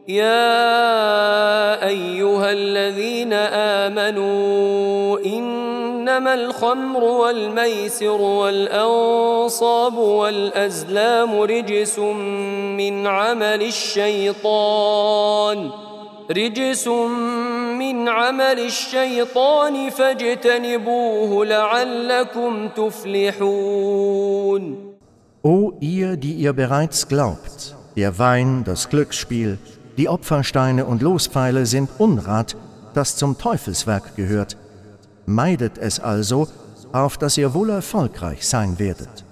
يا أيها الذين آمنوا إنما الخمر والميسر والأنصاب والأزلام رجس من عمل الشيطان فاجتنبوه لعلكم تفلحون. O ihr, die ihr bereits glaubt, der Wein, das Glücksspiel, die Opfersteine und Lospfeile sind Unrat, das zum Teufelswerk gehört. Meidet es also, auf dass ihr wohl erfolgreich sein werdet.